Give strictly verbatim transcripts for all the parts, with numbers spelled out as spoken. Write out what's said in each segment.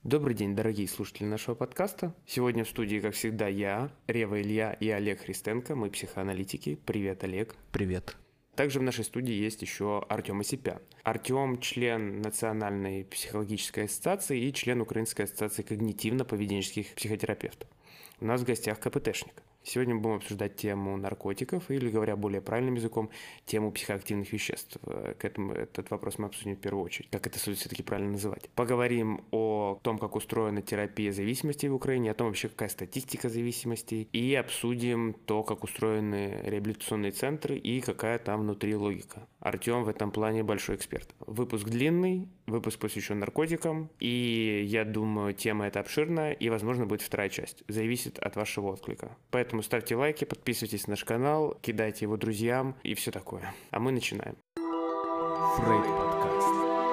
Добрый день, дорогие слушатели нашего подкаста. Сегодня в студии, как всегда, я, Рева Илья и Олег Христенко, мы психоаналитики. Привет, Олег. Привет. Также в нашей студии есть еще Артем Осипян. Артем – член Национальной психологической ассоциации и член Украинской ассоциации когнитивно-поведенческих психотерапевтов. У нас в гостях КПТшник. Сегодня мы будем обсуждать тему наркотиков, или, говоря более правильным языком, тему психоактивных веществ. К этому этот вопрос мы обсудим в первую очередь, как это все-таки правильно называть. Поговорим о том, как устроена терапия зависимости в Украине, о том вообще, какая статистика зависимостей, и обсудим то, как устроены реабилитационные центры и какая там внутри логика. Артем в этом плане большой эксперт. Выпуск длинный, выпуск посвящен наркотикам, и я думаю, тема эта обширная, и, возможно, будет вторая часть. Зависит от вашего отклика. Поэтому Поэтому ставьте лайки, подписывайтесь на наш канал, кидайте его друзьям и все такое. А мы начинаем. Фрейд подкаст.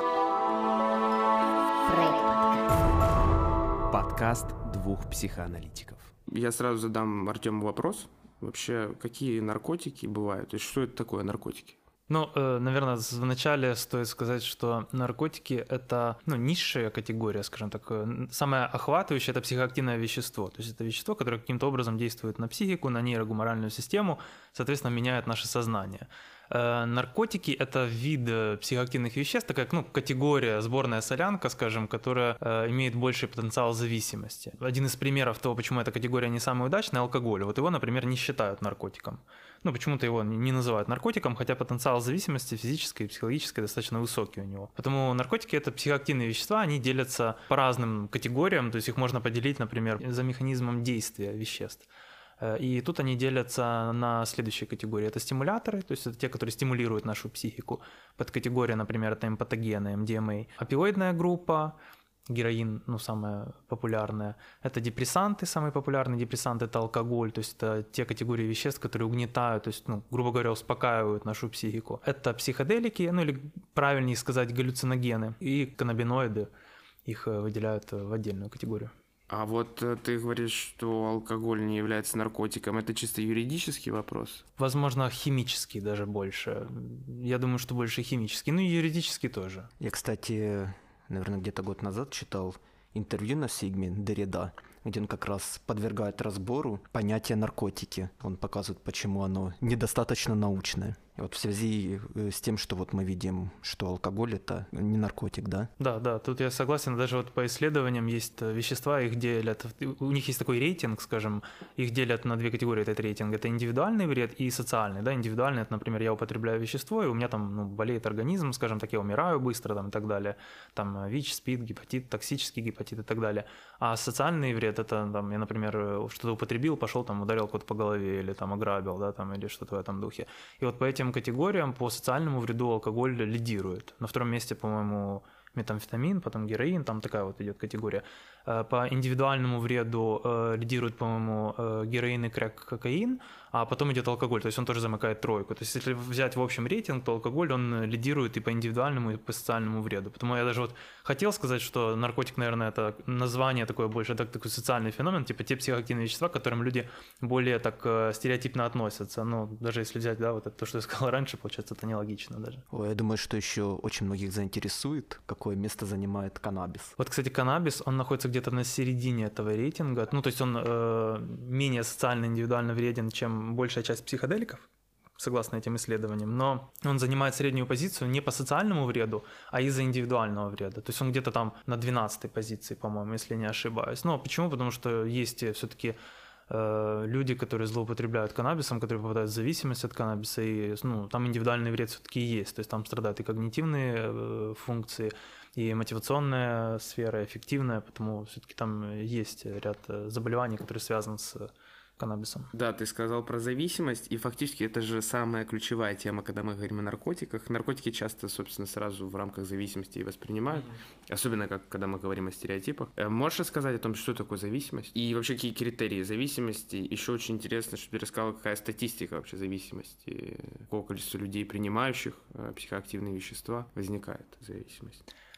Фрейд подкаст. Подкаст двух психоаналитиков. Я сразу задам Артему вопрос. Вообще, какие наркотики бывают? То есть, что это такое наркотики? Ну, наверное, вначале стоит сказать, что наркотики – это ну, низшая категория, скажем так. Самое охватывающее – это психоактивное вещество. То есть это вещество, которое каким-то образом действует на психику, на нейрогуморальную систему, соответственно, меняет наше сознание. Наркотики – это вид психоактивных веществ, такая ну, категория, сборная солянка, скажем, которая имеет больший потенциал зависимости. Один из примеров того, почему эта категория не самая удачная – алкоголь. Вот его, например, не считают наркотиком. Ну, почему-то его не называют наркотиком, хотя потенциал зависимости физической и психологической достаточно высокий у него. Поэтому наркотики – это психоактивные вещества, они делятся по разным категориям, то есть их можно поделить, например, за механизмом действия веществ. И тут они делятся на следующие категории. Это стимуляторы, то есть это те, которые стимулируют нашу психику. Подкатегория, например, это эмпатогены, эм ди эм а. Опиоидная группа, героин, ну, самая популярная. Это депрессанты, самый популярный депрессант – это алкоголь, то есть это те категории веществ, которые угнетают, то есть, ну, грубо говоря, успокаивают нашу психику. Это психоделики, ну, или правильнее сказать, галлюциногены и каннабиноиды. Их выделяют в отдельную категорию. А вот ты говоришь, что алкоголь не является наркотиком. Это чисто юридический вопрос? Возможно, химический даже больше. Я думаю, что больше химический, ну и юридический тоже. Я, кстати, наверное, где-то год назад читал интервью на Сигме Деррида, где он как раз подвергает разбору понятие наркотики. Он показывает, почему оно недостаточно научное. И вот в связи с тем, что вот мы видим, что алкоголь – это не наркотик, да? Да, да, тут я согласен. Даже вот по исследованиям есть вещества, их делят, у них есть такой рейтинг, скажем, их делят на две категории этот рейтинг. Это индивидуальный вред и социальный. Да? Индивидуальный – это, например, я употребляю вещество, и у меня там ну, болеет организм, скажем так, я умираю быстро там, и так далее. Там ВИЧ, СПИД, гепатит, токсический гепатит и так далее. А социальный вред – это, там, я, например, что-то употребил, пошел, там, ударил кого-то по голове или там ограбил, да, там, или что-то в этом духе. И вот по этим категориям по социальному вреду алкоголь лидирует. На втором месте, по-моему, метамфетамин, потом героин, там такая вот идет категория. По индивидуальному вреду лидирует, по-моему, героин и крэк, кокаин, а потом идет алкоголь, то есть он тоже замыкает тройку. То есть если взять в общем рейтинг, то алкоголь, он лидирует и по индивидуальному, и по социальному вреду. Потому я даже вот хотел сказать, что наркотик, наверное, это название такое больше, это такой социальный феномен, типа те психоактивные вещества, к которым люди более так стереотипно относятся. Ну, даже если взять, да, вот это, то, что я сказал раньше, получается, это нелогично даже. Ой, я думаю, что еще очень многих заинтересует, какое место занимает каннабис. Вот, кстати, каннабис, он находится где-то на середине этого рейтинга, ну, то есть он э, менее социально индивидуально вреден, чем большая часть психоделиков, согласно этим исследованиям, но он занимает среднюю позицию не по социальному вреду, а из-за индивидуального вреда. То есть он где-то там на двенадцатой позиции, по-моему, если не ошибаюсь. Но почему? Потому что есть все-таки э, люди, которые злоупотребляют каннабисом, которые попадают в зависимость от каннабиса, и ну, там индивидуальный вред все-таки есть. То есть там страдают и когнитивные э, функции, и мотивационная сфера, и эффективная, потому все-таки там есть ряд заболеваний, которые связаны с каннабисом. Да, ты сказал про зависимость, и фактически это же самая ключевая тема, когда мы говорим о наркотиках. Наркотики часто, собственно, сразу в рамках зависимости и воспринимают, mm-hmm. особенно как, когда мы говорим о стереотипах. Можешь рассказать о том, что такое зависимость? И вообще, какие критерии зависимости? Еще очень интересно, чтобы ты рассказал, какая статистика вообще зависимости, какое количество людей, принимающих психоактивные вещества, возникает зависимость.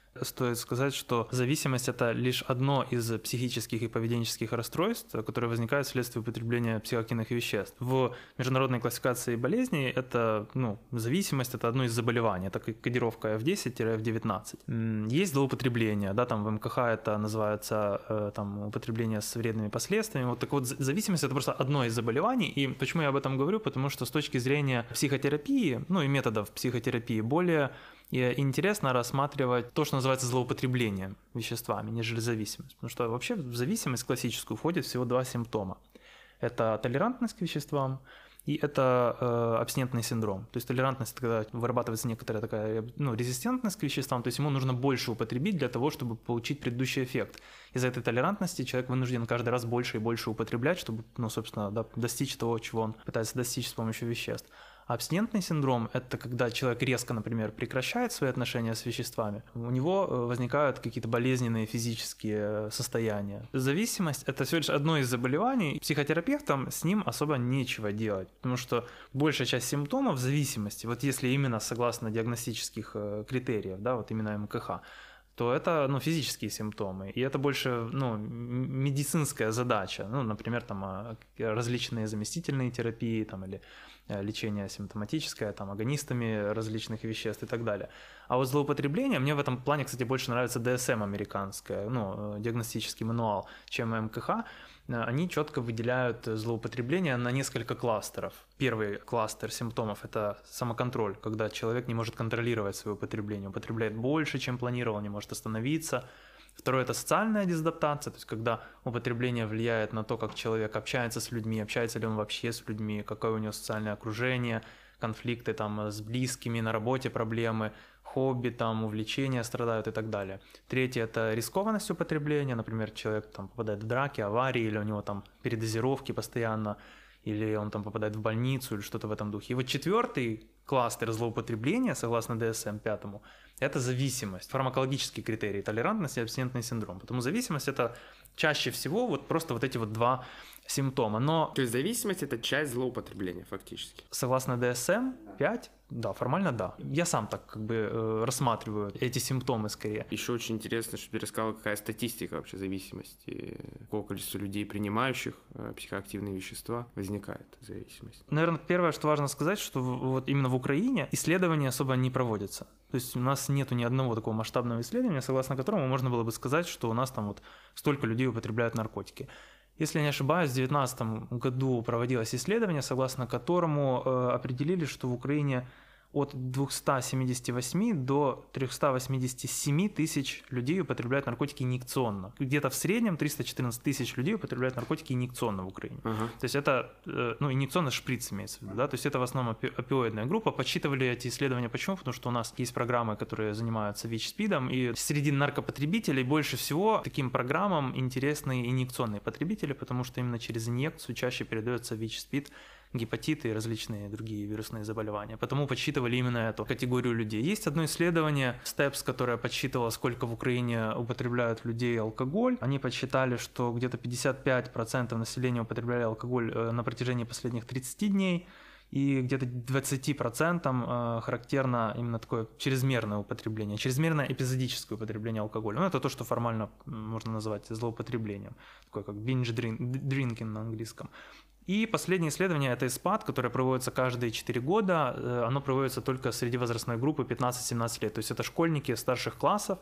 Стоит сказать, что зависимость – это лишь одно из психических и поведенческих расстройств, которые возникают вследствие употребления психоактивных веществ. В международной классификации болезней это, ну, зависимость – это одно из заболеваний, это кодировка эф десять - эф девятнадцать. Есть злоупотребление, да, там в эм ка ха это называется там, употребление с вредными последствиями. Вот так вот, зависимость – это просто одно из заболеваний, и почему я об этом говорю? Потому что с точки зрения психотерапии, ну и методов психотерапии, более и интересно рассматривать то, что называется злоупотреблением веществами, нежели зависимость. Потому что вообще в зависимость классическую входит всего два симптома. Это толерантность к веществам и это э, абстинентный синдром. То есть толерантность – это когда вырабатывается некоторая такая, ну, резистентность к веществам, то есть ему нужно больше употребить для того, чтобы получить предыдущий эффект. Из-за этой толерантности человек вынужден каждый раз больше и больше употреблять, чтобы, ну, собственно, да, достичь того, чего он пытается достичь с помощью веществ. Абстинентный синдром – это когда человек резко, например, прекращает свои отношения с веществами, у него возникают какие-то болезненные физические состояния. Зависимость – это всего лишь одно из заболеваний. Психотерапевтам с ним особо нечего делать, потому что большая часть симптомов зависимости, вот если именно согласно диагностических критериев, да, вот именно эм ка ха, то это, ну, физические симптомы, и это больше, ну, медицинская задача, ну, например, там различные заместительные терапии, там, или лечение симптоматическое, там, агонистами различных веществ и так далее. А вот злоупотребление, мне в этом плане, кстати, больше нравится ди эс эм американское, ну, диагностический мануал, чем эм ка ха. Они четко выделяют злоупотребление на несколько кластеров. Первый кластер симптомов – это самоконтроль, когда человек не может контролировать свое употребление, употребляет больше, чем планировал, не может остановиться. Второе – это социальная дезадаптация, то есть когда употребление влияет на то, как человек общается с людьми, общается ли он вообще с людьми, какое у него социальное окружение, конфликты там с близкими, на работе проблемы, хобби, там, увлечения страдают и так далее. Третье – это рискованность употребления, например, человек там попадает в драки, аварии, или у него там передозировки постоянно, или он там попадает в больницу, или что-то в этом духе. И вот четвертый кластер злоупотребления, согласно ди эс эм пятому, это зависимость, фармакологические критерии, толерантность и абстинентный синдром. Потому зависимость – это чаще всего вот просто вот эти вот два симптома. Но... То есть зависимость – это часть злоупотребления фактически? Согласно ди эс эм пять, да, формально да. Я сам так как бы э, рассматриваю эти симптомы скорее. Еще очень интересно, чтобы ты рассказал, какая статистика вообще зависимости, какое количество людей, принимающих э, психоактивные вещества, возникает зависимость. Наверное, первое, что важно сказать, что в, вот именно в Украине исследования особо не проводятся. То есть у нас нету ни одного такого масштабного исследования, согласно которому можно было бы сказать, что у нас там вот столько людей употребляют наркотики. Если я не ошибаюсь, в две тысячи девятнадцатом году проводилось исследование, согласно которому э, определили, что в Украине от двухсот семидесяти восьми до трехсот восьмидесяти семи тысяч людей употребляют наркотики инъекционно. Где-то в среднем триста четырнадцать тысяч людей употребляют наркотики инъекционно в Украине. Uh-huh. То есть это, ну, инъекционный шприц имеется в виду, да, то есть это в основном опиоидная группа. Подсчитывали эти исследования, почему? Потому что у нас есть программы, которые занимаются ВИЧ-СПИДом, и среди наркопотребителей больше всего таким программам интересны инъекционные потребители, потому что именно через инъекцию чаще передается ВИЧ-СПИД, гепатиты и различные другие вирусные заболевания. Потому подсчитывали именно эту категорию людей. Есть одно исследование, степс, которое подсчитывало, сколько в Украине употребляют людей алкоголь. Они подсчитали, что где-то пятьдесят пять процентов населения употребляли алкоголь на протяжении последних тридцати дней, и где-то двадцати процентам характерно именно такое чрезмерное употребление, чрезмерное эпизодическое употребление алкоголя. Ну, это то, что формально можно назвать злоупотреблением, такое как binge drinking на английском. И последнее исследование – это ИСПАД, которое проводится каждые четыре года. Оно проводится только среди возрастной группы пятнадцать-семнадцать лет. То есть это школьники старших классов.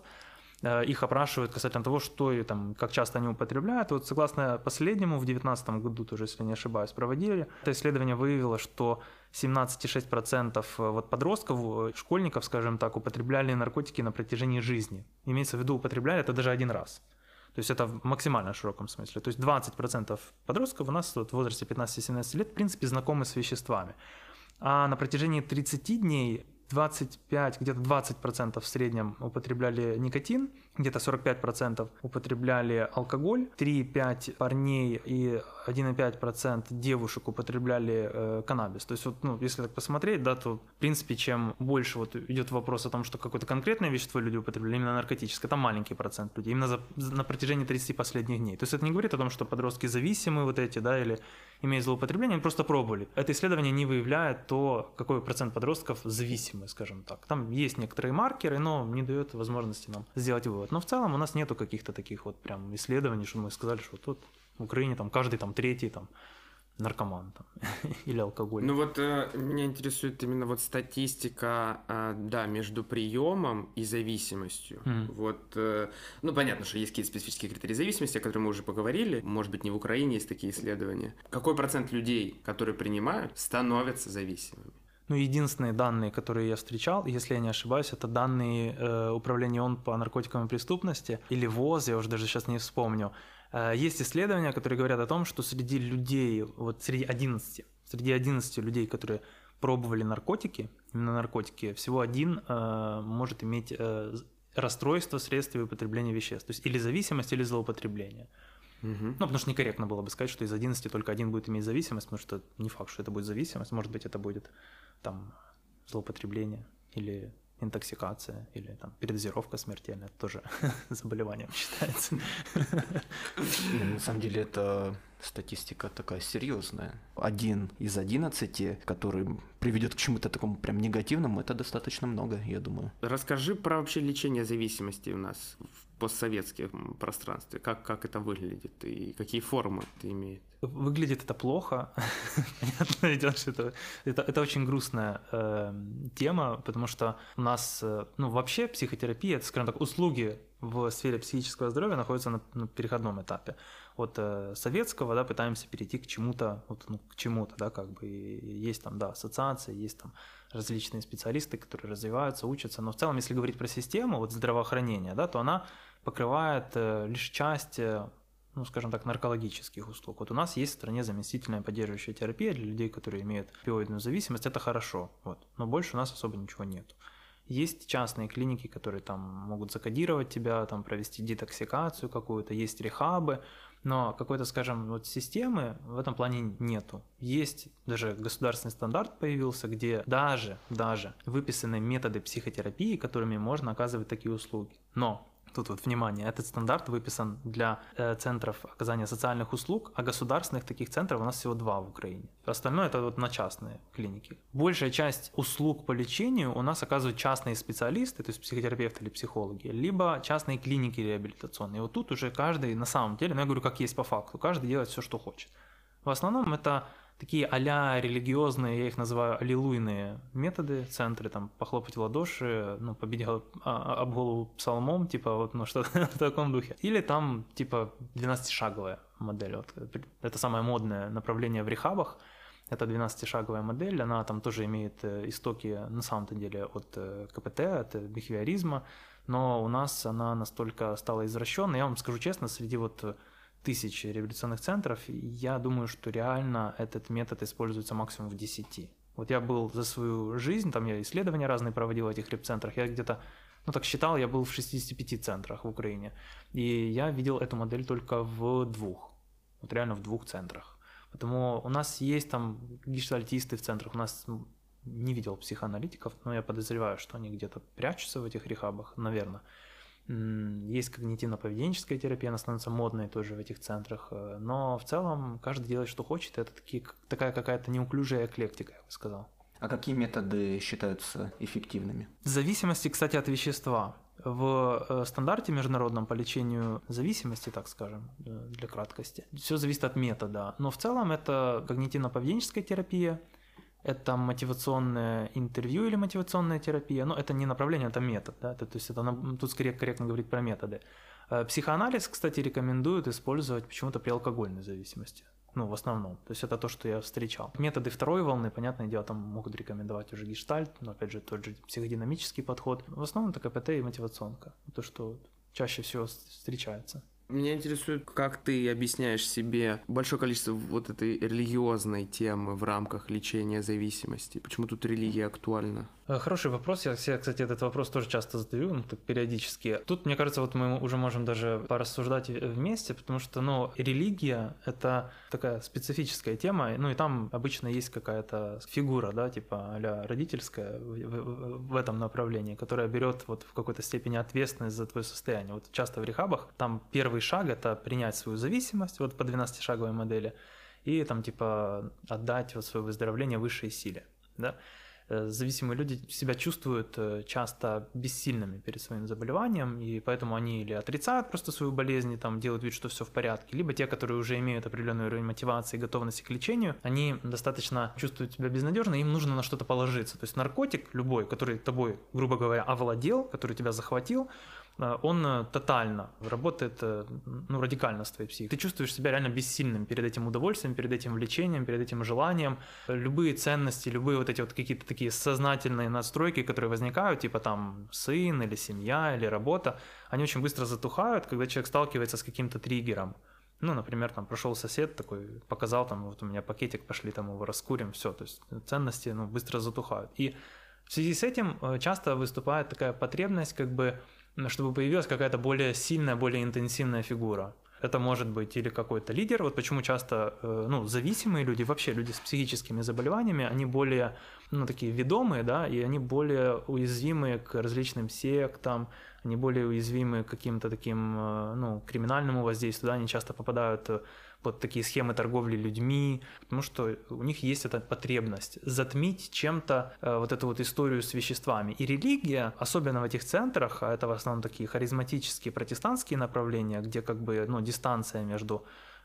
Их опрашивают касательно того, что и там, как часто они употребляют. Вот согласно последнему, в две тысячи девятнадцатом году, тоже, если не ошибаюсь, проводили. Это исследование выявило, что семнадцать целых шесть десятых процента вот подростков, школьников, скажем так, употребляли наркотики на протяжении жизни. Имеется в виду, употребляли это даже один раз. То есть это в максимально широком смысле. То есть двадцать процентов подростков у нас вот в возрасте пятнадцати-семнадцати лет в принципе знакомы с веществами. А на протяжении тридцати дней двадцать пять, где-то двадцать процентов в среднем употребляли никотин, где-то сорок пять процентов употребляли алкоголь, три целых пять десятых парней и один целых пять десятых процента девушек употребляли э, каннабис. То есть вот, ну, если так посмотреть, да, то в принципе чем больше вот идет вопрос о том, что какое-то конкретное вещество люди употребляли, именно наркотическое, там маленький процент людей, именно за, на протяжении тридцати последних дней. То есть это не говорит о том, что подростки зависимые вот эти, да, или имеют злоупотребление, они просто пробовали. Это исследование не выявляет то, какой процент подростков зависимы, скажем так. Там есть некоторые маркеры, но не дает возможности нам сделать вывод. Но в целом у нас нету каких-то таких вот прям исследований, что мы сказали, что тут в Украине там каждый там третий там наркоман там, или алкоголь. Ну вот э, меня интересует именно вот статистика, э, да, между приемом и зависимостью. Mm. Вот, э, ну понятно, что есть какие-то специфические критерии зависимости, о которых мы уже поговорили. Может быть, не в Украине есть такие исследования. Какой процент людей, которые принимают, становятся зависимыми? Ну, единственные данные, которые я встречал, если я не ошибаюсь, это данные э, управления ООН по наркотикам и преступности, или ВОЗ, я уже даже сейчас не вспомню. Э, есть исследования, которые говорят о том, что среди людей, вот среди одиннадцати, среди одиннадцати людей, которые пробовали наркотики, именно наркотики, всего один э, может иметь э, расстройство вследствие употребления веществ, то есть или зависимость, или злоупотребление. Угу. Ну, потому что некорректно было бы сказать, что из одиннадцати только один будет иметь зависимость, потому что не факт, что это будет зависимость, может быть, это будет там злоупотребление или интоксикация, или там передозировка смертельная, это тоже заболеванием считается. На самом деле это статистика такая серьезная. Один из одиннадцати, который приведет к чему-то такому прям негативному, это достаточно много, я думаю. Расскажи про вообще лечение зависимости у нас в постсоветском пространстве. Как, как это выглядит и какие формы это имеет? Выглядит это плохо. Понятное дело, что это, это, это очень грустная э, тема, потому что у нас, э, ну, вообще психотерапия, это, скажем так, услуги в сфере психического здоровья находятся на, на переходном этапе. От э, советского, да, пытаемся перейти к чему-то, вот, ну, к чему-то, да, как бы и есть там, да, ассоциации, есть там различные специалисты, которые развиваются, учатся, но в целом, если говорить про систему вот здравоохранения, да, то она покрывает э, лишь часть, э, ну, скажем так, наркологических услуг. Вот у нас есть в стране заместительная поддерживающая терапия для людей, которые имеют опиоидную зависимость, это хорошо, вот, но больше у нас особо ничего нет. Есть частные клиники, которые там могут закодировать тебя, там провести детоксикацию какую-то, есть рехабы, но какой-то, скажем, вот системы в этом плане нету. Есть даже государственный стандарт появился, где даже, даже выписаны методы психотерапии, которыми можно оказывать такие услуги. Но тут вот внимание, этот стандарт выписан для э, центров оказания социальных услуг, а государственных таких центров у нас всего два в Украине. Остальное это вот на частные клиники. Большая часть услуг по лечению у нас оказывают частные специалисты, то есть психотерапевты или психологи, либо частные клиники реабилитационные. И вот тут уже каждый на самом деле, ну я говорю, как есть по факту, каждый делает все, что хочет. В основном это такие а-ля религиозные, я их называю аллилуйные методы, центры, там, похлопать в ладоши, ну, побить гол- а- об голову псалмом, типа, вот, ну, что-то в таком духе. Или там, типа, двенадцатишаговая модель, вот, это самое модное направление в рехабах, это двенадцатишаговая модель, она там тоже имеет истоки, на самом-то деле, от ка пэ тэ, от бихевиоризма, но у нас она настолько стала извращенной, я вам скажу честно, среди вот тысяч реабилитационных центров, я думаю, что реально этот метод используется максимум в десяти. Вот я был за свою жизнь, там я исследования разные проводил в этих реп-центрах, я где-то, ну так считал, я был в шестидесяти пяти центрах в Украине, и я видел эту модель только в двух, вот реально в двух центрах. Потому у нас есть там гештальтисты в центрах, у нас не видел психоаналитиков, но я подозреваю, что они где-то прячутся в этих рехабах, наверное. Есть когнитивно-поведенческая терапия, она становится модной тоже в этих центрах, но в целом каждый делает, что хочет, это такие, такая какая-то неуклюжая эклектика, я бы сказал. А какие методы считаются эффективными? В зависимости, кстати, от вещества. В стандарте международном по лечению зависимости, так скажем, для краткости, все зависит от метода, но в целом это когнитивно-поведенческая терапия, это мотивационное интервью или мотивационная терапия, но это не направление, это метод, да? это, то есть это, тут скорее корректно говорить про методы. Психоанализ, кстати, рекомендуют использовать почему-то при алкогольной зависимости, ну, в основном, то есть это то, что я встречал. Методы второй волны, понятное дело, там могут рекомендовать уже гештальт, но, опять же, тот же психодинамический подход. В основном это ка пэ тэ и мотивационка, то, что чаще всего встречается. Меня интересует, как ты объясняешь себе большое количество вот этой религиозной темы в рамках лечения зависимости. Почему тут религия актуальна? Хороший вопрос. Я себе, кстати, этот вопрос тоже часто задаю, ну, так периодически. Тут, мне кажется, вот мы уже можем даже порассуждать вместе, потому что, ну, религия — это такая специфическая тема, ну, и там обычно есть какая-то фигура, да, типа а-ля родительская в, в, в этом направлении, которая берет вот в какой-то степени ответственность за твое состояние. Вот часто в рехабах там первый шаг — это принять свою зависимость, вот по двенадцатишаговой модели, и там типа отдать вот свое выздоровление высшей силе, да. Зависимые люди себя чувствуют часто бессильными перед своим заболеванием, и поэтому они или отрицают просто свою болезнь, и там делают вид, что все в порядке, либо те, которые уже имеют определенный уровень мотивации и готовности к лечению, они достаточно чувствуют себя безнадежно, им нужно на что-то положиться. То есть наркотик любой, который тобой, грубо говоря, овладел, который тебя захватил, он тотально работает, ну, радикально с твоей психикой. Ты чувствуешь себя реально бессильным перед этим удовольствием, перед этим влечением, перед этим желанием. Любые ценности, любые вот эти вот какие-то такие сознательные настройки, которые возникают, типа там сын или семья или работа, они очень быстро затухают, когда человек сталкивается с каким-то триггером. Ну, например, там прошел сосед такой, показал, там, вот у меня пакетик, пошли там его раскурим, все, то есть ценности, ну, быстро затухают. И в связи с этим часто выступает такая потребность, как бы, чтобы появилась какая-то более сильная, более интенсивная фигура. Это может быть или какой-то лидер. Вот почему часто, ну, зависимые люди, вообще люди с психическими заболеваниями, они более, ну, такие ведомые, да, и они более уязвимы к различным сектам, они более уязвимы к каким-то таким, ну, криминальному воздействию, да, они часто попадают под такие схемы торговли людьми, потому что у них есть эта потребность затмить чем-то э, вот эту вот историю с веществами. И религия, особенно в этих центрах, а это в основном такие харизматические протестантские направления, где как бы, ну, дистанция между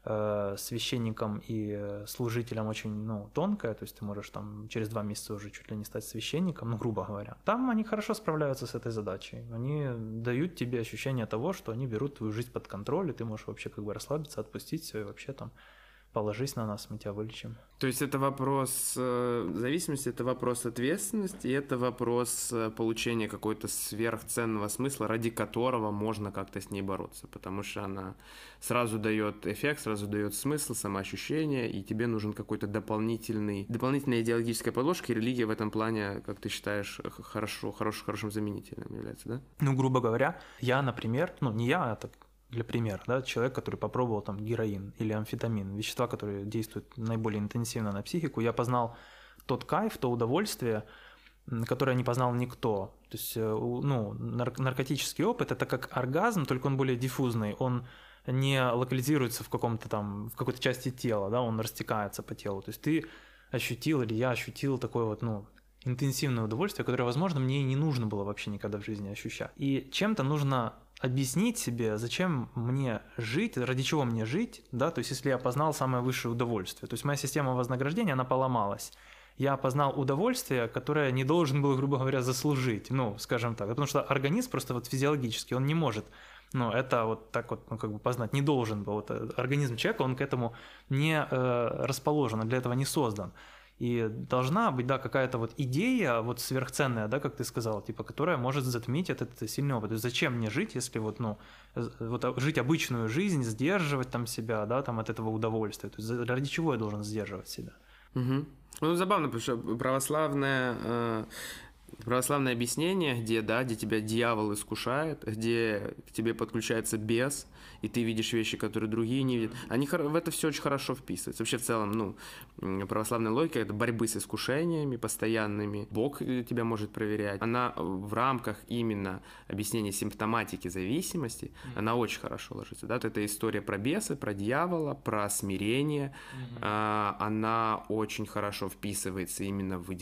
э, священником и служителем очень, ну, тонкая, то есть ты можешь там через два месяца уже чуть ли не стать священником, ну, грубо говоря. Там они хорошо справляются с этой задачей. Они дают тебе ощущение того, что они берут твою жизнь под контроль, и ты можешь вообще как бы расслабиться, отпустить все и вообще там положись на нас, мы тебя вылечим. То есть это вопрос э, зависимости, это вопрос ответственности, и это вопрос э, получения какой-то сверхценного смысла, ради которого можно как-то с ней бороться, потому что она сразу дает эффект, сразу дает смысл, самоощущение, и тебе нужен какой-то дополнительный, дополнительная идеологическая подложка, и религия в этом плане, как ты считаешь, хорошо, хорош, хорошим заменителем является, да? Ну, грубо говоря, я, например, ну, не я, а так для примера, да, человек, который попробовал там героин или амфетамин, вещества, которые действуют наиболее интенсивно на психику, я познал тот кайф, то удовольствие, которое не познал никто. То есть, ну, нар- наркотический опыт – это как оргазм, только он более диффузный, он не локализируется в каком-то там, в какой-то части тела, да, он растекается по телу. То есть ты ощутил или я ощутил такое вот, ну, интенсивное удовольствие, которое, возможно, мне и не нужно было вообще никогда в жизни ощущать. И чем-то нужно объяснить себе, зачем мне жить, ради чего мне жить, да, то есть если я познал самое высшее удовольствие, то есть моя система вознаграждения, она поломалась. Я познал удовольствие, которое не должен был, грубо говоря, заслужить, ну, скажем так, потому что организм просто вот физиологически, он не может, ну, это вот так вот, ну, как бы познать, не должен был, вот организм человека, он к этому не э, расположен, он для этого не создан. И должна быть, да, какая-то вот идея вот сверхценная, да, как ты сказал, типа, которая может затмить этот, этот сильный опыт. То есть зачем мне жить, если вот, ну, вот жить обычную жизнь, сдерживать там себя, да, там от этого удовольствия. То есть ради чего я должен сдерживать себя? Угу. Ну, забавно, потому что православное, э, православное объяснение, где, да, где тебя дьявол искушает, где к тебе подключается бес, и ты видишь вещи, которые другие не видят, они в это все очень хорошо вписываются. Вообще, в целом, ну, православная логика – это борьбы с искушениями постоянными. Бог тебя может проверять. Она в рамках именно объяснения симптоматики зависимости, mm-hmm. она очень хорошо ложится. Да? Это история про бесы, про дьявола, про смирение. Mm-hmm. А, она очень хорошо вписывается именно в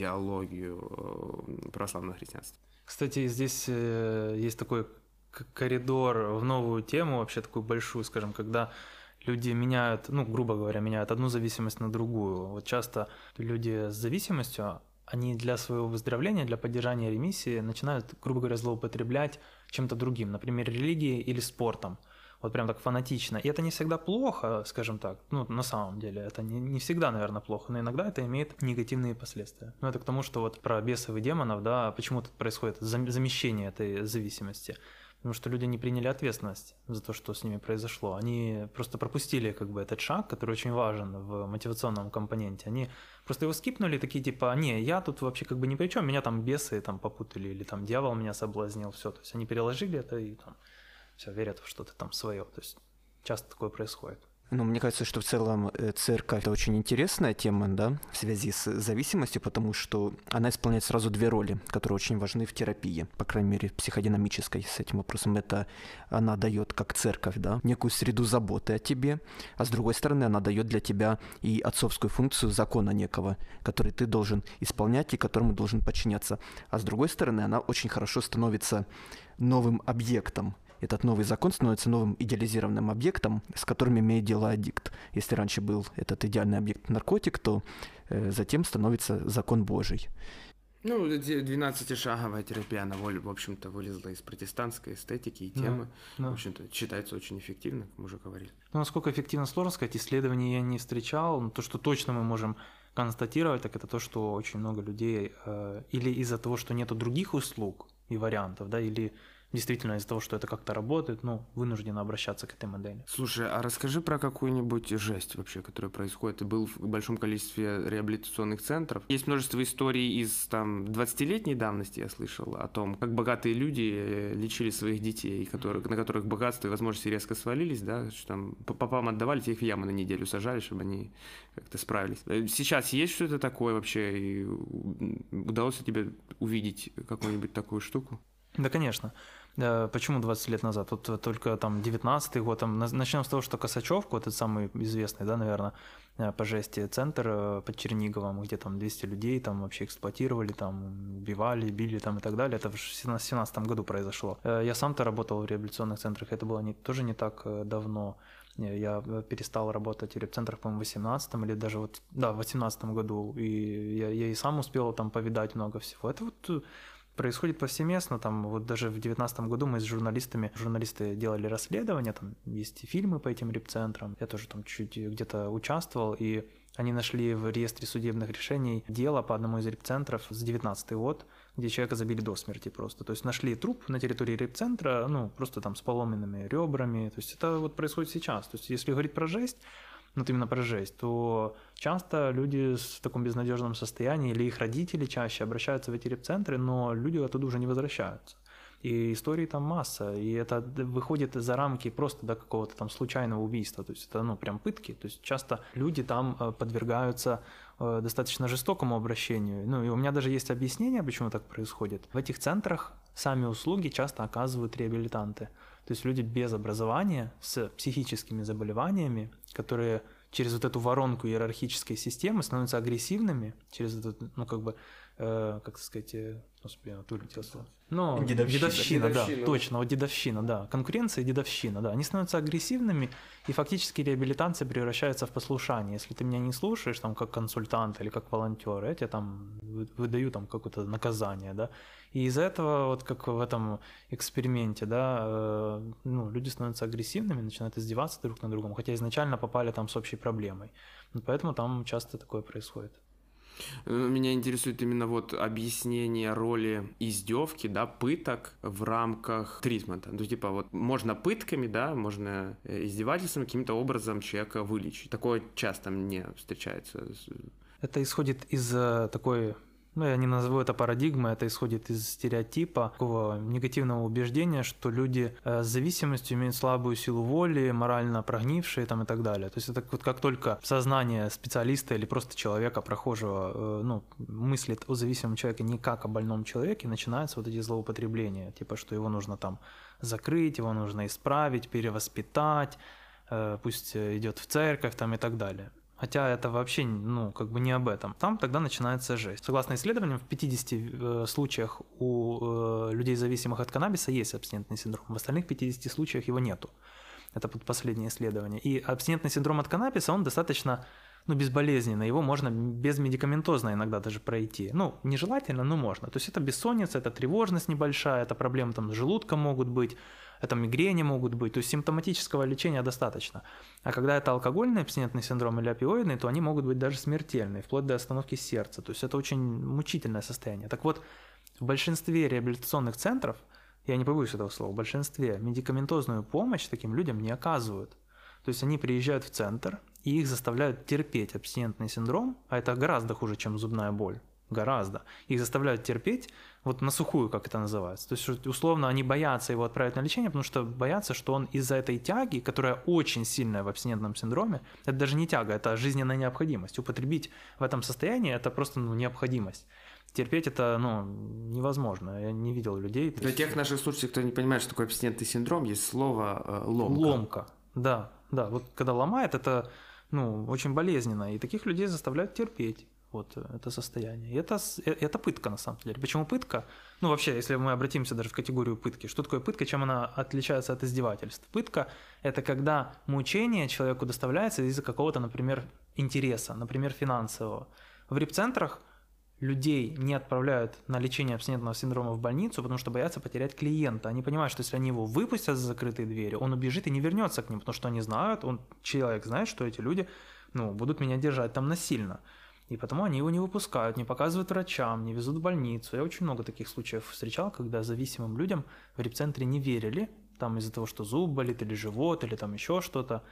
идеологию православного христианства. Кстати, здесь есть такой коридор в новую тему, вообще такую большую, скажем, когда люди меняют, ну, грубо говоря, меняют одну зависимость на другую. Вот часто люди с зависимостью, они для своего выздоровления, для поддержания ремиссии начинают, грубо говоря, злоупотреблять чем-то другим, например, религией или спортом. Вот прям так фанатично. И это не всегда плохо, скажем так, ну, на самом деле, это не, не всегда, наверное, плохо, но иногда это имеет негативные последствия. Ну, это к тому, что вот про бесов и демонов, да, почему тут происходит замещение этой зависимости. Потому что люди не приняли ответственность за то, что с ними произошло. Они просто пропустили как бы этот шаг, который очень важен в мотивационном компоненте. Они просто его скипнули, такие типа, не, я тут вообще как бы ни при чем, меня там бесы там попутали, или там дьявол меня соблазнил, все. То есть они переложили это и там все верят в что-то там свое. То есть часто такое происходит. Ну, мне кажется, что в целом э, церковь — это очень интересная тема, да, в связи с зависимостью, потому что она исполняет сразу две роли, которые очень важны в терапии, по крайней мере, психодинамической с этим вопросом. Это она дает, как церковь, да, некую среду заботы о тебе, а с другой стороны, она дает для тебя и отцовскую функцию закона некого, который ты должен исполнять и которому должен подчиняться. А с другой стороны, она очень хорошо становится новым объектом. Этот новый закон становится новым идеализированным объектом, с которым имеет дело аддикт. Если раньше был этот идеальный объект наркотик, то э, затем становится закон Божий. Ну, двенадцатишаговая терапия, она, в общем-то, вылезла из протестантской эстетики и темы. Да, да. В общем-то, считается очень эффективно, как мы уже говорили. Ну, насколько эффективно, сложно сказать. Исследований я не встречал, но то, что точно мы можем констатировать, так это то, что очень много людей э, или из-за того, что нету других услуг и вариантов, да, или действительно из-за того, что это как-то работает, ну, вынуждены обращаться к этой модели. Слушай, а расскажи про какую-нибудь жесть вообще, которая происходит. Ты был в большом количестве реабилитационных центров. Есть множество историй из там двадцатилетней давности, я слышал, о том, как богатые люди лечили своих детей, которые, на которых богатство и возможности резко свалились, да, что там попам отдавали, те их в яму на неделю сажали, чтобы они как-то справились. Сейчас есть что-то такое вообще? И удалось ли тебе увидеть какую-нибудь такую штуку? Да, конечно. Почему двадцать лет назад? Вот только там девятнадцатый год. Там, начнем с того, что Косачевку, этот самый известный, да, наверное, по жести центр под Черниговым, где там двести людей там вообще эксплуатировали, там убивали, били там и так далее. Это в две тысячи семнадцатом году произошло. Я сам-то работал в реабилитационных центрах, это было не, тоже не так давно. Я перестал работать в реп-центрах, по-моему, в восемнадцатом или даже вот, да, в восемнадцатом году. И я, я и сам успел там повидать много всего. Это вот происходит повсеместно, там вот даже в девятнадцатом году мы с журналистами, журналисты делали расследования, там есть и фильмы по этим реп-центрам, я тоже там чуть где-то участвовал, и они нашли в реестре судебных решений дело по одному из реп-центров с девятнадцатый год, где человека забили до смерти просто, то есть нашли труп на территории реп-центра, ну просто там с поломенными ребрами, то есть это вот происходит сейчас, то есть если говорить про жесть, вот именно про жесть, то часто люди в таком безнадежном состоянии или их родители чаще обращаются в эти реп-центры, но люди оттуда уже не возвращаются. И историй там масса, и это выходит за рамки просто до какого-то там случайного убийства, то есть это ну прям пытки, то есть часто люди там подвергаются достаточно жестокому обращению. Ну и у меня даже есть объяснение, почему так происходит. В этих центрах сами услуги часто оказывают реабилитанты. То есть люди без образования, с психическими заболеваниями, которые через вот эту воронку иерархической системы становятся агрессивными, через этот, ну как бы, э, как сказать, э, господи, вот вылетело слово. Ну, дедовщина, дедовщина, дедовщина, да, точно, вот дедовщина, да, конкуренция и дедовщина, да, они становятся агрессивными, и фактически реабилитация превращается в послушание. Если ты меня не слушаешь, там, как консультант или как волонтер, я тебе там выдаю там какое-то наказание, да, и из-за этого, вот как в этом эксперименте, да, э, ну, люди становятся агрессивными, начинают издеваться друг над другом, хотя изначально попали там с общей проблемой, поэтому там часто такое происходит. Меня интересует именно вот объяснение роли издевки, да, пыток в рамках тритмента. Ну, типа вот можно пытками, да, можно издевательством каким-то образом человека вылечить. Такое часто мне встречается. Это исходит из такой... Ну, я не назову это парадигмой, это исходит из стереотипа, такого негативного убеждения, что люди с зависимостью имеют слабую силу воли, морально прогнившие там, и так далее. То есть это вот как только сознание специалиста или просто человека, прохожего, ну, мыслит о зависимом человеке не как о больном человеке, начинаются вот эти злоупотребления, типа, что его нужно там закрыть, его нужно исправить, перевоспитать, пусть идет в церковь там, и так далее. Хотя это вообще, ну, как бы не об этом. Там тогда начинается жесть. Согласно исследованиям, в пятидесяти э, случаях у э, людей, зависимых от каннабиса, есть абстинентный синдром. В остальных пятидесяти случаях его нету. Это последнее исследование. И абстинентный синдром от каннабиса, он достаточно, ну, безболезненно. Его можно безмедикаментозно иногда даже пройти. Ну, нежелательно, но можно. То есть это бессонница, это тревожность небольшая, это проблемы там с желудком могут быть, это мигрени могут быть, то есть симптоматического лечения достаточно. А когда это алкогольный абстинентный синдром или опиоидный, то они могут быть даже смертельные, вплоть до остановки сердца. То есть это очень мучительное состояние. Так вот, в большинстве реабилитационных центров, я не побоюсь этого слова, в большинстве медикаментозную помощь таким людям не оказывают. То есть они приезжают в центр, и их заставляют терпеть абстинентный синдром, а это гораздо хуже, чем зубная боль. гораздо. Их заставляют терпеть вот на сухую, как это называется. То есть, условно, они боятся его отправить на лечение, потому что боятся, что он из-за этой тяги, которая очень сильная в абстинентном синдроме, это даже не тяга, это жизненная необходимость. Употребить в этом состоянии – это просто ну, необходимость. Терпеть это ну, невозможно. Я не видел людей. Для тех наших слушателей, кто не понимает, что такое абстинентный синдром, есть слово э, ломка. Ломка, да, да. Вот когда ломает, это ну, очень болезненно. И таких людей заставляют терпеть вот это состояние. И это, это пытка на самом деле. Почему пытка? Ну вообще, если мы обратимся даже в категорию пытки, что такое пытка, чем она отличается от издевательств? Пытка – это когда мучение человеку доставляется из-за какого-то, например, интереса, например, финансового. В репцентрах людей не отправляют на лечение абстинентного синдрома в больницу, потому что боятся потерять клиента. Они понимают, что если они его выпустят за закрытые двери, он убежит и не вернется к ним, потому что они знают, он, человек знает, что эти люди ну, будут меня держать там насильно. И потому они его не выпускают, не показывают врачам, не везут в больницу. Я очень много таких случаев встречал, когда зависимым людям в репцентре не верили, там из-за того, что зуб болит или живот, или там еще что-то.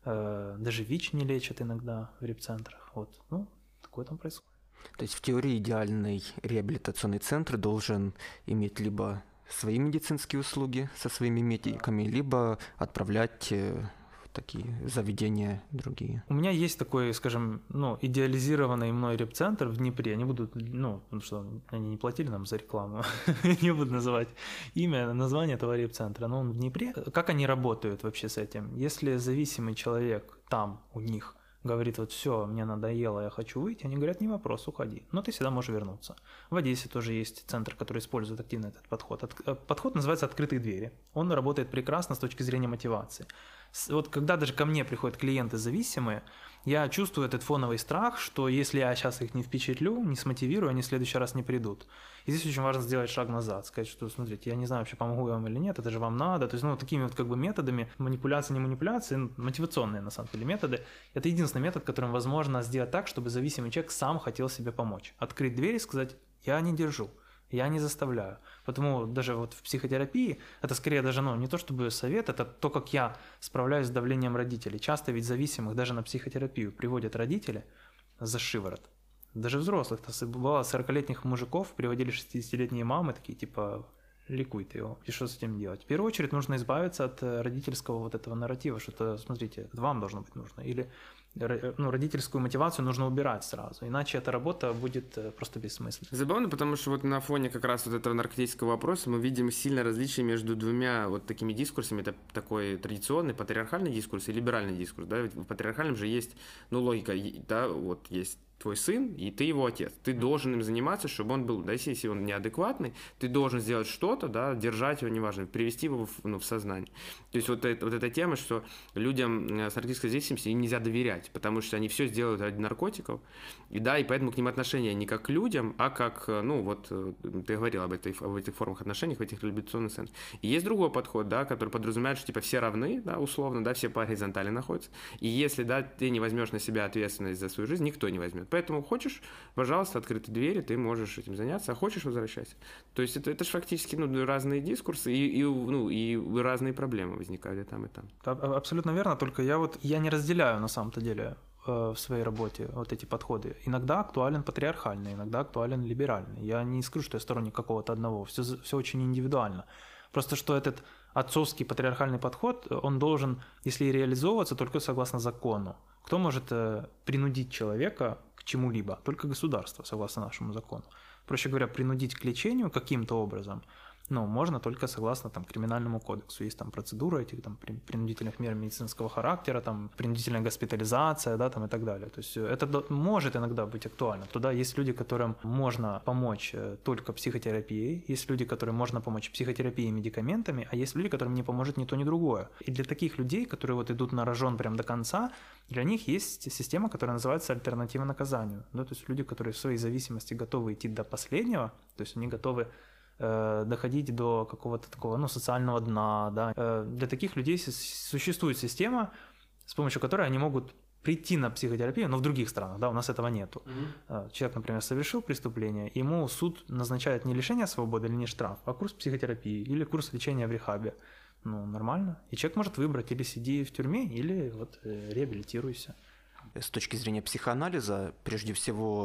Даже ВИЧ не лечат иногда в репцентрах. Вот, ну, такое там происходит. То есть в теории идеальный реабилитационный центр должен иметь либо свои медицинские услуги со своими медиками, либо отправлять в такие заведения другие. У меня есть такой, скажем, ну, идеализированный мной репцентр в Днепре. Не буду, ну, потому что они не платили нам за рекламу, не буду называть имя, название этого репцентра, но он в Днепре. Как они работают вообще с этим? Если зависимый человек там у них говорит, вот все, мне надоело, я хочу выйти, они говорят, не вопрос, уходи, но ты всегда можешь вернуться. В Одессе тоже есть центр, который использует активно этот подход. Подход называется «Открытые двери». Он работает прекрасно с точки зрения мотивации. Вот когда даже ко мне приходят клиенты зависимые, я чувствую этот фоновый страх, что если я сейчас их не впечатлю, не смотивирую, они в следующий раз не придут. И здесь очень важно сделать шаг назад, сказать, что, смотрите, я не знаю вообще, помогу я вам или нет, это же вам надо. То есть, ну, такими вот как бы методами, манипуляции, не манипуляции, мотивационные, на самом деле, методы, это единственный метод, которым возможно сделать так, чтобы зависимый человек сам хотел себе помочь. Открыть дверь и сказать, я не держу. Я не заставляю. Потому даже вот в психотерапии это скорее даже ну, не то чтобы совет, это то, как я справляюсь с давлением родителей. Часто ведь зависимых даже на психотерапию приводят родители за шиворот. Даже взрослых. Бывало, сорокалетних мужиков приводили шестидесятилетние мамы, такие типа ликуй ты его, и что с этим делать? В первую очередь нужно избавиться от родительского вот этого нарратива, что-то, смотрите, это вам должно быть нужно. Или ну, родительскую мотивацию нужно убирать сразу, иначе эта работа будет просто бессмысленной. Забавно, потому что вот на фоне как раз вот этого наркотического вопроса мы видим сильное различие между двумя вот такими дискурсами. Это такой традиционный патриархальный дискурс и либеральный дискурс. Да? В патриархальном же есть, ну, логика, да, вот есть твой сын, и ты его отец. Ты должен им заниматься, чтобы он был, да, если он неадекватный, ты должен сделать что-то, да, держать его, неважно, привести его в, ну, в сознание. То есть вот, это, вот эта тема, что людям с наркотической зависимостью им нельзя доверять, потому что они все сделают ради наркотиков, и да, и поэтому к ним отношения не как к людям, а как, ну, вот, ты говорил об, этой, об этих формах отношений, в этих реабилитационных центрах. И есть другой подход, да, который подразумевает, что, типа, все равны, да, условно, да, все по горизонтали находятся, и если, да, ты не возьмешь на себя ответственность за свою жизнь, никто не возьмет. Поэтому хочешь, пожалуйста, открытые двери, ты можешь этим заняться, а хочешь, возвращайся. То есть это, это же фактически ну, разные дискурсы и, и, ну, и разные проблемы возникают и там, и там. Абсолютно верно, только я вот я не разделяю на самом-то деле в своей работе вот эти подходы. Иногда актуален патриархальный, иногда актуален либеральный. Я не скажу, что я сторонник какого-то одного, все, все очень индивидуально. Просто что этот отцовский патриархальный подход, он должен, если и реализовываться, только согласно закону. Кто может принудить человека к чему-либо? Только государство, согласно нашему закону. Проще говоря, принудить к лечению каким-то образом, ну, можно только согласно там, Криминальному кодексу. Есть там процедура этих там, принудительных мер медицинского характера, там, принудительная госпитализация, да, там, и так далее. То есть это может иногда быть актуально. Туда есть люди, которым можно помочь только психотерапией, есть люди, которым можно помочь психотерапией и медикаментами, а есть люди, которым не поможет ни то, ни другое. И для таких людей, которые вот идут на рожон прям до конца, для них есть система, которая называется альтернатива наказанию. Да? То есть люди, которые в своей зависимости готовы идти до последнего, то есть они готовы доходить до какого-то такого, ну, социального дна, да. Для таких людей существует система, с помощью которой они могут прийти на психотерапию, но в других странах, да, у нас этого нету. Mm-hmm. Человек, например, совершил преступление, ему суд назначает не лишение свободы или не штраф, а курс психотерапии или курс лечения в рехабе. Ну, нормально. И человек может выбрать или сиди в тюрьме, или вот реабилитируйся. С точки зрения психоанализа, прежде всего,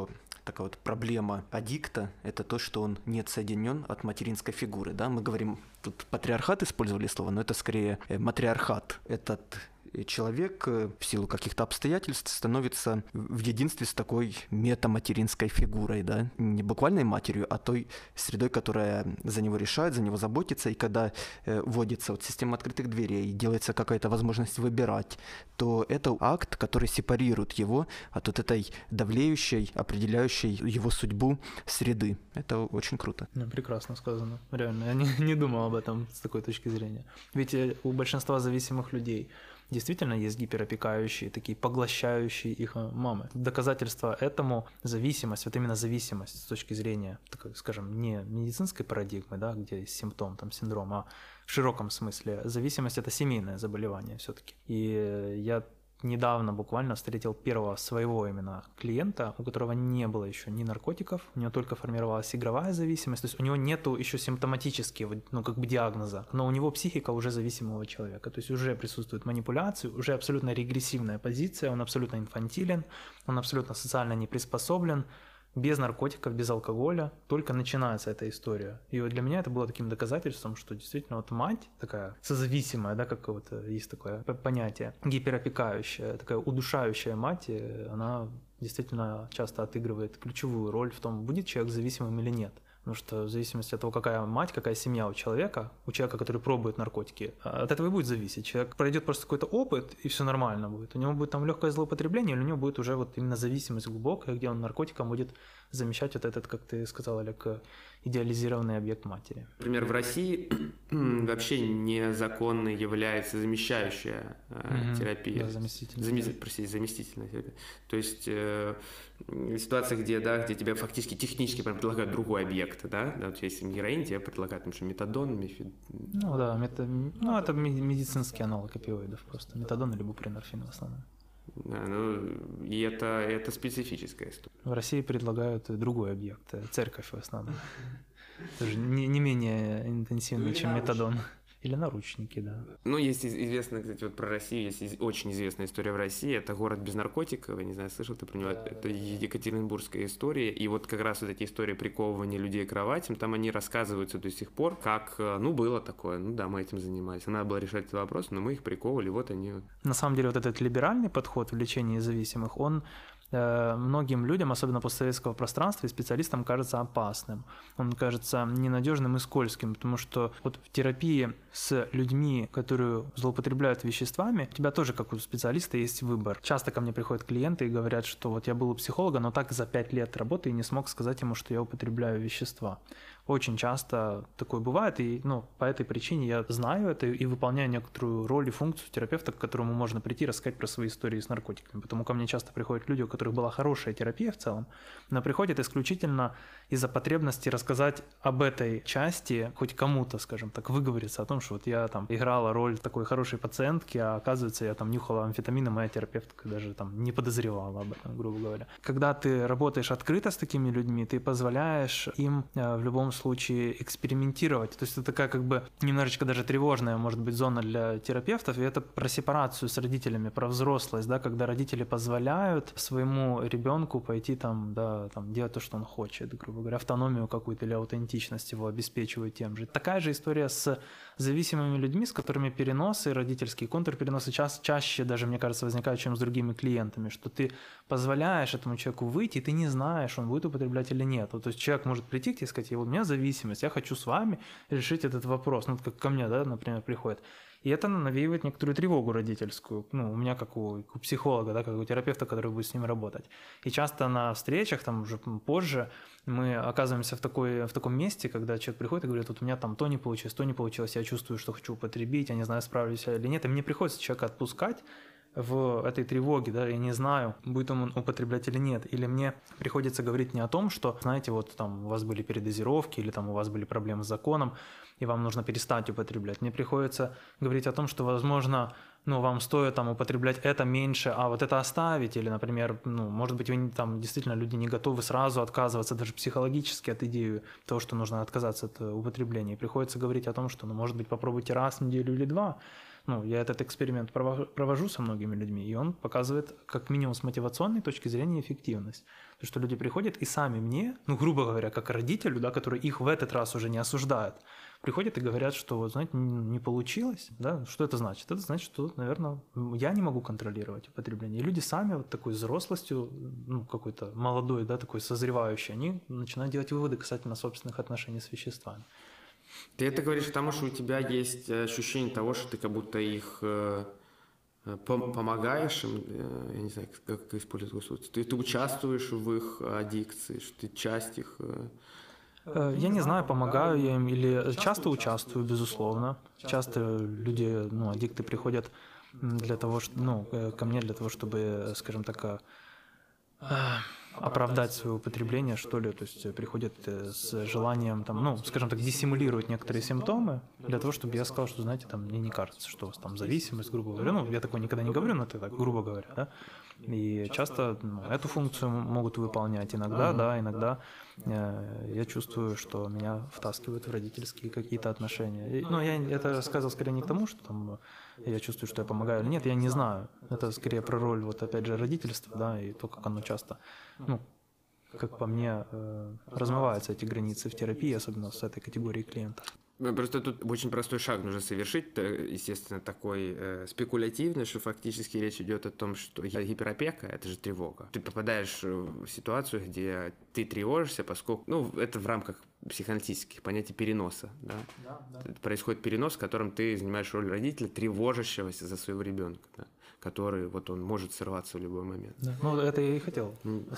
такая вот проблема аддикта – это то, что он не отсоединен от материнской фигуры. Да? Мы говорим, тут патриархат использовали слово, но это скорее матриархат. Этот человек в силу каких-то обстоятельств становится в единстве с такой метаматеринской фигурой, да, не буквальной матерью, а той средой, которая за него решает, за него заботится, и когда э, вводится вот система открытых дверей, делается какая-то возможность выбирать, то это акт, который сепарирует его от вот этой давлеющей, определяющей его судьбу среды. Это очень круто. Ну, прекрасно сказано, реально, я не, не думал об этом с такой точки зрения. Ведь у большинства зависимых людей действительно есть гиперопекающие, такие поглощающие их мамы. Доказательство этому зависимость, вот именно зависимость с точки зрения, так, скажем, не медицинской парадигмы, да, где есть симптом, там, синдром, а в широком смысле зависимость – это семейное заболевание все-таки. И я недавно буквально встретил первого своего именно клиента, у которого не было еще ни наркотиков, у него только формировалась игровая зависимость, то есть у него нету еще симптоматически, ну, как бы диагноза, но у него психика уже зависимого человека, то есть уже присутствует манипуляция, уже абсолютно регрессивная позиция, он абсолютно инфантилен, он абсолютно социально не приспособлен, без наркотиков, без алкоголя, только начинается эта история. И вот для меня это было таким доказательством, что действительно вот мать такая созависимая, да, как вот есть такое понятие, гиперопекающая, такая удушающая мать, она действительно часто отыгрывает ключевую роль в том, будет человек зависимым или нет. Потому что в зависимости от того, какая мать, какая семья у человека, у человека, который пробует наркотики, от этого и будет зависеть. Человек пройдет просто какой-то опыт, и все нормально будет. У него будет там легкое злоупотребление, или у него будет уже вот именно зависимость глубокая, где он наркотиком будет замещать вот этот, как ты сказал, Олег, идеализированный объект матери. Например, в России вообще незаконной является замещающая mm-hmm. терапия. Да, заместительная. Зам... Простите, заместительная терапия. То есть э, ситуация, где, да, где тебе фактически технически предлагают другой объект, да, да, вот если героин, тебе предлагают, там, что метадон, мифид... Ну да, мета... ну, это медицинский аналог опиоидов просто, метадон или бупринорфин в основном. Да, ну, и это, это специфическая история. В России предлагают другой объект, церковь в основном. Тоже не, не менее интенсивный, чем метадон. Или наручники, да. Ну, есть известная, кстати, вот про Россию, есть очень известная история в России. Это город без наркотиков, я не знаю, слышал ты про него? Да, это да. Екатеринбургская история. И вот как раз вот эти истории приковывания людей к кроватям, там они рассказываются до сих пор, как, ну, было такое, ну да, мы этим занимались. Надо было решать этот вопрос, но мы их приковывали, вот они. На самом деле, вот этот либеральный подход в лечении зависимых, он многим людям, особенно постсоветского пространства и специалистам, кажется опасным. Он кажется ненадежным и скользким, потому что вот в терапии с людьми, которые злоупотребляют веществами, у тебя тоже, как у специалиста, есть выбор. Часто ко мне приходят клиенты и говорят, что вот я был у психолога, но так за пять лет работы и не смог сказать ему, что я употребляю вещества. Очень часто такое бывает, и ну, по этой причине я знаю это и выполняю некоторую роль и функцию терапевта, к которому можно прийти и рассказать про свои истории с наркотиками. Потому ко мне часто приходят люди, у которых была хорошая терапия в целом, но приходят исключительно из-за потребности рассказать об этой части хоть кому-то, скажем так, выговориться о том, что вот я там играла роль такой хорошей пациентки, а оказывается, я там нюхала амфетамин, и моя терапевтка даже там не подозревала об этом, грубо говоря. Когда ты работаешь открыто с такими людьми, ты позволяешь им в любом случае экспериментировать. То есть это такая как бы немножечко даже тревожная, может быть, зона для терапевтов, и это про сепарацию с родителями, про взрослость, да, когда родители позволяют своему ребенку пойти там, да, там делать то, что он хочет, грубо говоря, автономию какую-то или аутентичность его обеспечивают тем же. Такая же история с зависимыми людьми, с которыми переносы, родительские контрпереносы ча- чаще даже, мне кажется, возникают, чем с другими клиентами, что ты позволяешь этому человеку выйти, и ты не знаешь, он будет употреблять или нет. Вот, то есть человек может прийти к тебе и сказать, у меня зависимость, я хочу с вами решить этот вопрос. Ну, как ко мне, да, например, приходит. И это навеивает некоторую тревогу родительскую, ну, у меня как у, у психолога, да, как у терапевта, который будет с ним работать. И часто на встречах, там уже позже, мы оказываемся в, такой, в таком месте, когда человек приходит и говорит, вот у меня там то не получилось, то не получилось, я чувствую, что хочу употребить, я не знаю, справлюсь я или нет, и мне приходится человека отпускать в этой тревоге, да, я не знаю, будет он употреблять или нет, или мне приходится говорить не о том, что, знаете, вот там у вас были передозировки, или там у вас были проблемы с законом, и вам нужно перестать употреблять. Мне приходится говорить о том, что, возможно, ну, вам стоит там употреблять это меньше, а вот это оставить, или, например, ну, может быть, вы там действительно люди не готовы сразу отказываться даже психологически от идеи того, что нужно отказаться от употребления. И приходится говорить о том, что, ну, может быть, попробуйте раз в неделю или два. ну, я этот эксперимент провожу со многими людьми, и он показывает, как минимум с мотивационной точки зрения, эффективность. То, что люди приходят и сами мне, ну, грубо говоря, как родителю, да, который их в этот раз уже не осуждает, приходят и говорят, что, вот, знаете, не получилось, да, что это значит? Это значит, что, наверное, я не могу контролировать употребление. И люди сами вот такой взрослостью, ну, какой-то молодой, да, такой созревающий, они начинают делать выводы касательно собственных отношений с веществами. Ты это говоришь потому, что у тебя есть ощущение того, что ты как будто их э, пом- помогаешь им, э, я не знаю, как, как использовать это слово, ты, ты участвуешь в их аддикции, что ты часть их... Э... Я не знаю, помогаю я им или часто участвую, безусловно. Часто люди, ну, аддикты приходят для того, что, ну, ко мне для того, чтобы, скажем так, оправдать свое употребление, что ли, то есть приходят с желанием, там, ну, скажем так, диссимулировать некоторые симптомы для того, чтобы я сказал, что, знаете, там, мне не кажется, что у вас там зависимость, грубо говоря, ну, я такое никогда не говорю, но это так, грубо говоря, да, и часто, ну, эту функцию могут выполнять иногда, uh-huh. да, иногда э, я чувствую, что меня втаскивают в родительские какие-то отношения. И, ну, я это рассказывал скорее не к тому, что там я чувствую, что я помогаю или нет, я не знаю. Это скорее про роль, вот опять же, родительства, да, и то, как оно часто, ну, как по мне, э, размываются эти границы в терапии, особенно с этой категорией клиентов. Просто тут очень простой шаг нужно совершить, естественно, такой э, спекулятивный, что фактически речь идет о том, что гиперопека – это же тревога. Ты попадаешь в ситуацию, где ты тревожишься, поскольку, ну, это в рамках психоаналитических понятий переноса, да? Да, да. Происходит перенос, в котором ты занимаешь роль родителя, тревожащегося за своего ребенка, да? Который вот он может сорваться в любой момент. Да. Ну, это я и хотел.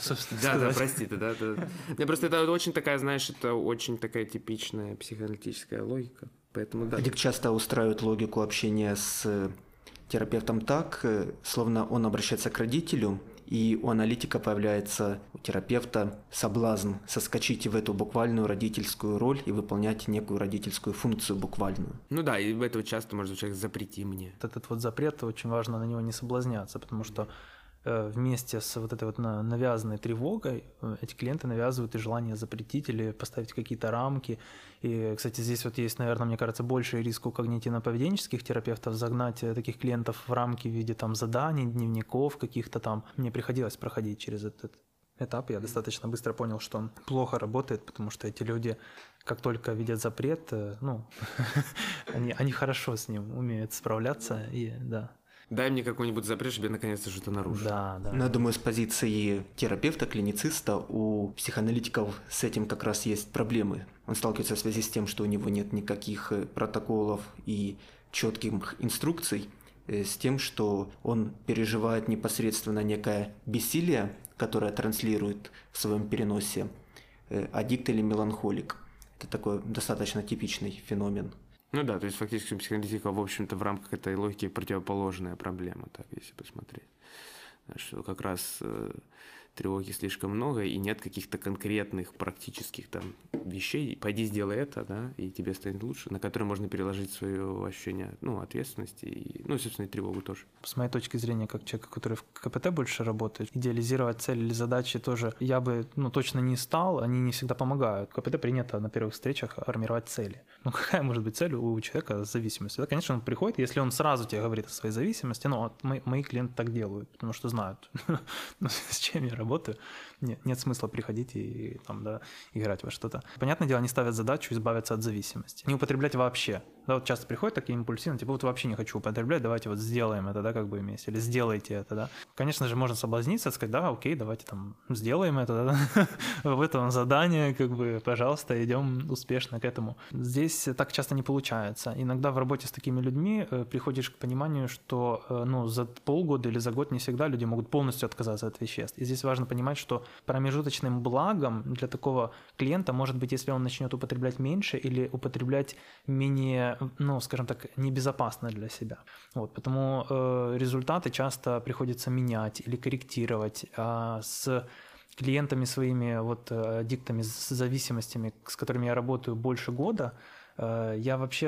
Да, да, прости, да, да. Мне просто это очень такая, знаешь, это очень такая типичная психоаналитическая логика, поэтому да. Аддикт часто устраивает логику общения с терапевтом так, словно он обращается к родителю, и у аналитика появляется, у терапевта, соблазн соскочить в эту буквальную родительскую роль и выполнять некую родительскую функцию буквальную. Ну да, и в этого часто может звучать «запрети мне». Этот вот запрет, очень важно на него не соблазняться, потому что э, вместе с вот этой вот навязанной тревогой э, эти клиенты навязывают и желание запретить или поставить какие-то рамки. И, кстати, здесь вот есть, наверное, мне кажется, больший риск у когнитивно-поведенческих терапевтов загнать таких клиентов в рамки в виде там заданий, дневников каких-то там. Мне приходилось проходить через этот этап. Я достаточно быстро понял, что он плохо работает, потому что эти люди, как только видят запрет, ну, они, они хорошо с ним умеют справляться, и да. Дай мне какой-нибудь запрет, чтобы я наконец-то что-то нарушил. Да, да. Но я думаю, с позиции терапевта, клинициста, у психоаналитиков с этим как раз есть проблемы. Он сталкивается в связи с тем, что у него нет никаких протоколов и четких инструкций, с тем, что он переживает непосредственно некое бессилие, которое транслирует в своем переносе аддикт или меланхолик. Это такой достаточно типичный феномен. Ну да, то есть фактически психоаналитика, в общем-то, в рамках этой логики противоположная проблема, так если посмотреть. Что как раз э, тревоги слишком много, и нет каких-то конкретных практических там вещей. Пойди сделай это, да, и тебе станет лучше, на которые можно переложить свое ощущение, ну, ответственности, и, ну, собственно, и тревогу тоже. С моей точки зрения, как человека, который в КПТ больше работает, идеализировать цели или задачи тоже я бы, ну, точно не стал, они не всегда помогают. В КПТ принято на первых встречах формировать цели. Ну, какая может быть цель у человека с зависимостью? Да, конечно, он приходит, если он сразу тебе говорит о своей зависимости, ну, вот мои, мои клиенты так делают, потому что знают, ну, с чем я работаю. Нет, нет смысла приходить и там, да, играть во что-то. Понятное дело, они ставят задачу избавиться от зависимости. Не употреблять вообще. Да, вот часто приходят такие импульсивные, типа, вот вообще не хочу употреблять, давайте вот сделаем это, да, как бы вместе, или сделайте это, да. Конечно же, можно соблазниться, сказать, да, окей, давайте там сделаем это, да, в этом задание, как бы, пожалуйста, идем успешно к этому. Здесь так часто не получается. Иногда в работе с такими людьми приходишь к пониманию, что, ну, за полгода или за год не всегда люди могут полностью отказаться от веществ. И здесь важно понимать, что промежуточным благом для такого клиента может быть, если он начнет употреблять меньше или употреблять менее, ну, скажем так, небезопасно для себя. Вот, потому э, результаты часто приходится менять или корректировать. А с клиентами своими, вот, аддиктами с зависимостями, с которыми я работаю больше года, э, я вообще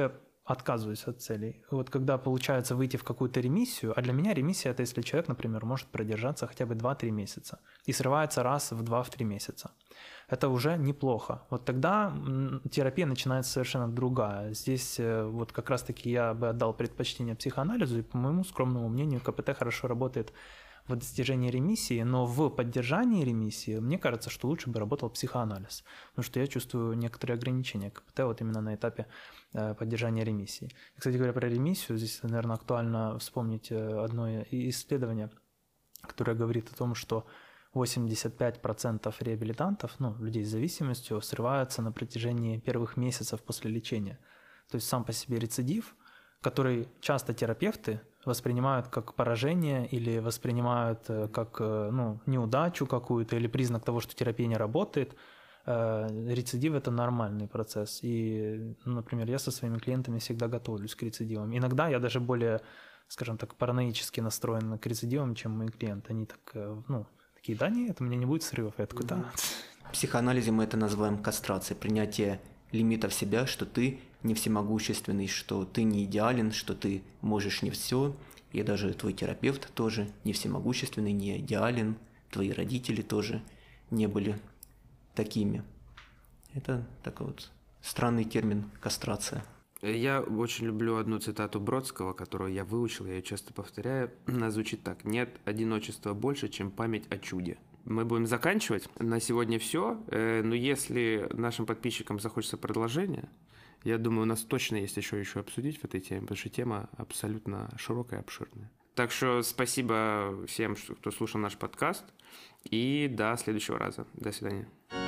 отказываюсь от целей. Вот когда получается выйти в какую-то ремиссию, а для меня ремиссия — это если человек, например, может продержаться хотя бы два-три месяца и срывается раз в два-три месяца. Это уже неплохо. Вот тогда терапия начинается совершенно другая. Здесь вот как раз-таки я бы отдал предпочтение психоанализу, и по моему скромному мнению КПТ хорошо работает в достижении ремиссии, но в поддержании ремиссии мне кажется, что лучше бы работал психоанализ, потому что я чувствую некоторые ограничения КПТ вот именно на этапе поддержания ремиссии. Кстати говоря, про ремиссию, здесь, наверное, актуально вспомнить одно исследование, которое говорит о том, что восемьдесят пять процентов реабилитантов, ну, людей с зависимостью, срываются на протяжении первых месяцев после лечения. То есть сам по себе рецидив, который часто терапевты воспринимают как поражение или воспринимают как, ну, неудачу какую-то или признак того, что терапия не работает. Рецидив – это нормальный процесс. И, например, я со своими клиентами всегда готовлюсь к рецидивам. Иногда я даже более, скажем так, параноически настроен к рецидивам, чем мои клиенты. Они так, ну, такие: да нет, у меня не будет срывов. Я такой: да. В психоанализе мы это называем кастрацией, принятие лимитов себя, что ты не всемогущественный, что ты не идеален, что ты можешь не все, и даже твой терапевт тоже не всемогущественный, не идеален, твои родители тоже не были такими. Это такой вот странный термин кастрация. Я очень люблю одну цитату Бродского, которую я выучил, я ее часто повторяю. Она звучит так: «Нет одиночества больше, чем память о чуде». Мы будем заканчивать. На сегодня все. Но если нашим подписчикам захочется продолжение, я думаю, у нас точно есть еще еще обсудить в этой теме, потому что тема абсолютно широкая и обширная. Так что спасибо всем, кто слушал наш подкаст. И до следующего раза. До свидания.